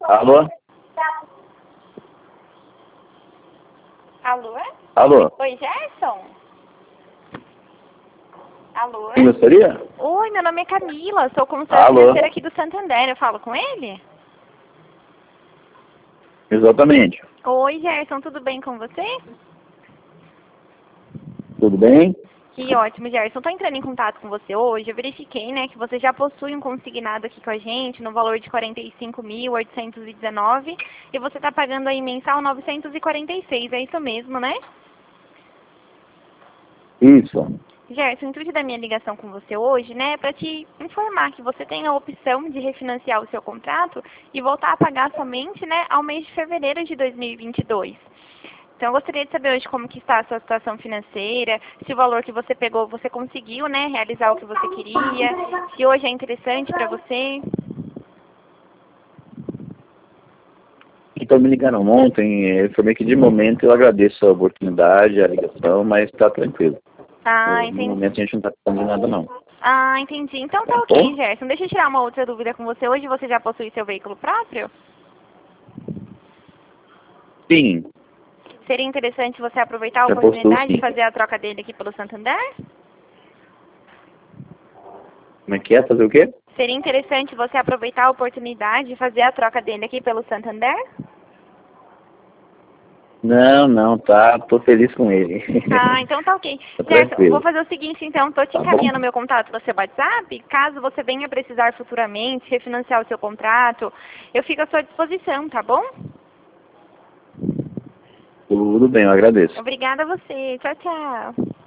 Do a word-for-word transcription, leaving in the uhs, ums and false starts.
Alô? Alô? Alô? Oi, Gerson? Alô? Quem gostaria? Oi, meu nome é Camila, sou consultora Alô? financeira aqui do Santander, eu falo com ele? Exatamente. Oi, Gerson, tudo bem com você? Tudo bem? Que ótimo, Gerson. Estou entrando em contato com você hoje. Eu verifiquei, né, que você já possui um consignado aqui com a gente no valor de quarenta e cinco mil oitocentos e dezenove e você está pagando aí mensal novecentos e quarenta e seis. É isso mesmo, né? Isso. Gerson, o intuito da minha ligação com você hoje, né, é para te informar que você tem a opção de refinanciar o seu contrato e voltar a pagar somente, né, ao mês de fevereiro de dois mil e vinte e dois. Então, eu gostaria de saber hoje como que está a sua situação financeira, se o valor que você pegou, você conseguiu, né, realizar o que você queria, se hoje é interessante para você. Então me ligaram ontem, eu informei que de momento eu agradeço a oportunidade, a ligação, mas está tranquilo. Ah, No, no entendi. momento a gente não está precisando de nada não. Ah, entendi. Então tá Tá ok, bom? Gerson. Deixa eu tirar uma outra dúvida com você. Hoje você já possui seu veículo próprio? Sim, Seria interessante você aproveitar a já postou oportunidade de sim. fazer a troca dele aqui pelo Santander? Como é que é? Fazer o quê? Seria interessante você aproveitar a oportunidade de fazer a troca dele aqui pelo Santander? Não, não, tá, tô feliz com ele. Ah, então tá ok. Tá Gerson, vou tranquilo. fazer o seguinte então, tô te Tá bom? encaminhando meu contato no seu WhatsApp, caso você venha precisar futuramente refinanciar o seu contrato, eu fico à sua disposição, tá bom? Tudo bem, eu agradeço. Obrigada a você. Tchau, tchau.